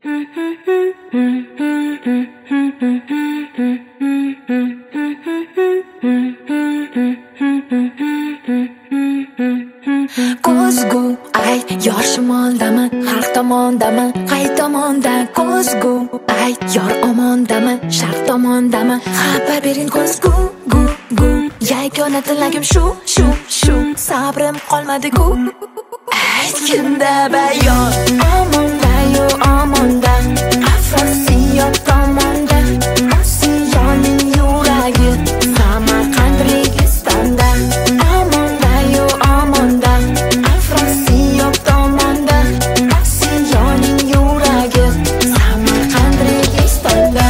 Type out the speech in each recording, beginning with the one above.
Ko'zgu ay yor shimoldami, har tomondami, qay tomonda? Ko'zgu ay yor omondami, sharq tomondami? Xabar bering ko'zgu yagona tilagim shu sabrim qolmadi-ku. Aytganda bayon omonda-yu omonda, Afrosiyot tomonda, Osiyoning yuragi Samarqand Registonda. Omonda-yu omonda, Afrosiyot tomonda, Osiyoning yuragi Samarqand Registonda.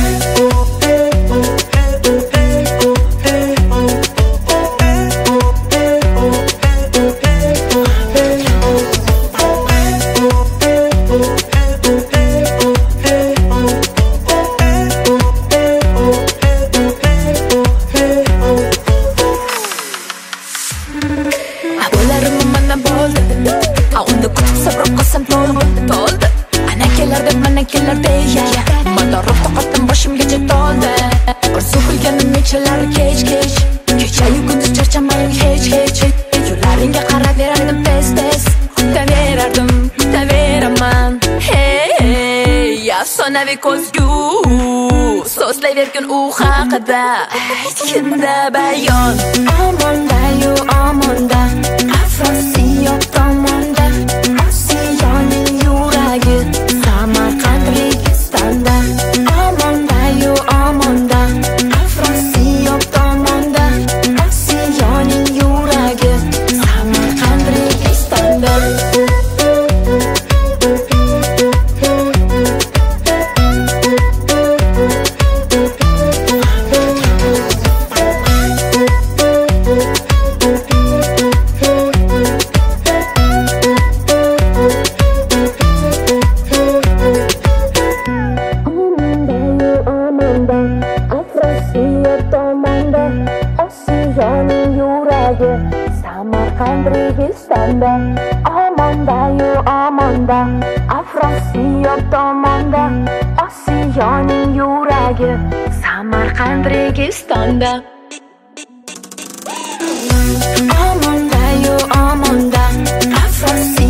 Unda kuchuk sabr qilsam to'ldi. Ana kelar deya madorroq toqatim boshimgacha to'ldi. Orzu qilganim nechalar kech kechayu kunduz charchamay hech yo'llaringga qarab berardim tez kutaveraman. Hey afsonaviy ko'zgu so'zlayvergin u haqida. Aytganda bayon omonda-yu omonda, Afrosiyot tomonda, Osiyoning yuragi Samarqand Registonda. Omonda-yu omonda, Afrosiyot tomonda, Osiyoning yuragi Samarqand Registonda. Afrosiyot tomonda, Osiyoning yuragi Samarqand Registonda. Omonda-yu omonda, Afrosiyot tomonda, Osiyoning yuragi Samarqand Registonda. Omonda-yu omonda, Afrosiyot